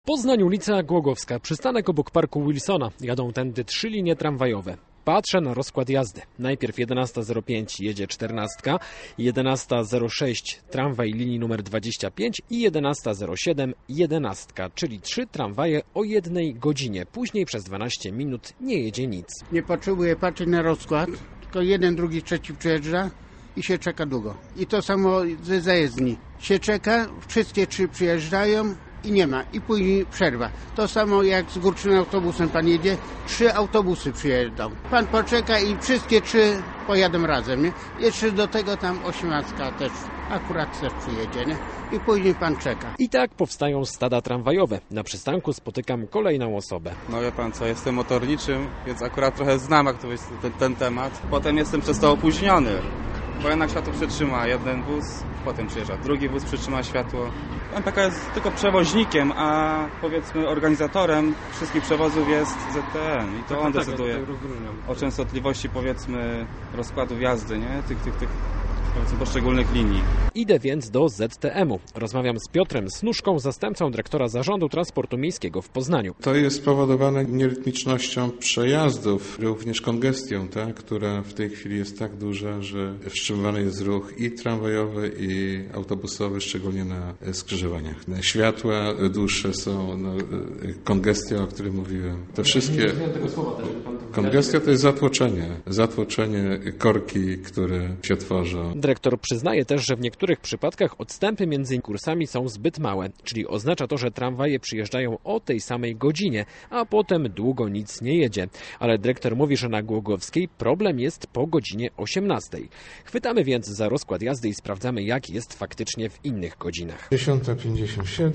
Poznań, ulica Głogowska, przystanek obok parku Wilsona. Jadą tędy 3 linie tramwajowe. Patrzę na rozkład jazdy. Najpierw 11:05 jedzie 14, 11:06 tramwaj linii numer 25 i 11:07 11, czyli 3 tramwaje o 1 godzinie. Później przez 12 minut nie jedzie nic. Nie potrzebuję patrzeć na rozkład, tylko jeden, drugi, trzeci przyjeżdża i się czeka długo. I to samo ze zajezdni. Się czeka, wszystkie 3 przyjeżdżają i nie ma. I później przerwa. To samo jak z górczym autobusem pan jedzie, 3 autobusy przyjeżdżą. Pan poczeka i wszystkie 3 pojadą razem, nie? Jeszcze do tego tam 18 też akurat też przyjedzie, nie? I później pan czeka. I tak powstają stada tramwajowe. Na przystanku spotykam kolejną osobę. No wie pan co, jestem motorniczym, więc akurat trochę znam jak to jest ten temat. Potem jestem przez to opóźniony, bo jednak światło przytrzyma jeden wóz, potem przyjeżdża drugi wóz, przytrzyma światło. MPK jest tylko przewoźnikiem, a powiedzmy organizatorem wszystkich przewozów jest ZTM i to on decyduje o częstotliwości powiedzmy rozkładów jazdy, nie? Tych powiedzmy poszczególnych linii. Idę więc do ZTM-u. Rozmawiam z Piotrem Snuszką, zastępcą dyrektora Zarządu Transportu Miejskiego w Poznaniu. To jest spowodowane nierytmicznością przejazdów, również kongestią, tak, która w tej chwili jest tak duża, że wstrzymywany jest ruch i tramwajowy, i autobusowy, szczególnie na skrzyżowaniach. Światła dłuższe są, kongestia, o której mówiłem. To wszystkie... Kongestia to jest zatłoczenie korki, które się tworzą. Dyrektor przyznaje też, że w niektórych przypadkach odstępy między kursami są zbyt małe, czyli oznacza to, że tramwaje przyjeżdżają o tej samej godzinie, a potem długo nic nie jedzie. Ale dyrektor mówi, że na Głogowskiej problem jest po godzinie 18. Chwytamy więc za rozkład jazdy i sprawdzamy, jak jest faktycznie w innych godzinach. 10:57,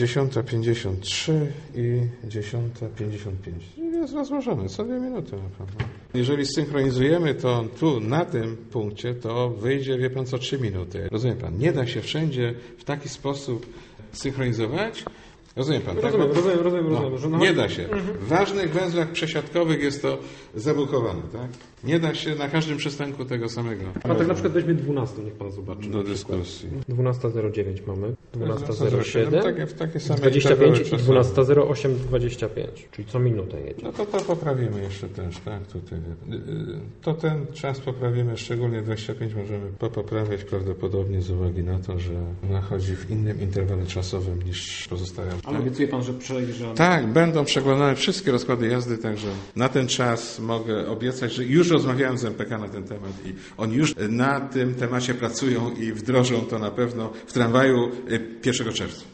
10:53 i 10:55. Jest rozłożone, co 2 minuty na pewno. Jeżeli synchronizujemy to tu, na tym punkcie, to wyjdzie, wie pan co, 3 minuty. Rozumie pan, nie da się wszędzie w taki sposób synchronizować. Rozumie pan, tak? Rozumiem. Nie da się. W ważnych węzłach przesiadkowych jest to zabukowane, tak? Nie da się na każdym przystanku tego samego. A tak na przykład weźmie 12, niech pan zobaczy. Do dyskusji. 12:09 mamy, 12:07, takie same 25 i 12:08, 25, czyli co minutę jedzie. No to poprawimy jeszcze też, tak? Tutaj. To ten czas poprawimy, szczególnie 25 możemy poprawiać prawdopodobnie z uwagi na to, że ona chodzi w innym interwale czasowym niż pozostałe. Ale obiecuje pan, że przejrzy? Tak, będą przeglądane wszystkie rozkłady jazdy, także na ten czas mogę obiecać, że już rozmawiałem z MPK na ten temat i oni już na tym temacie pracują i wdrożą to na pewno w tramwaju 1 czerwca.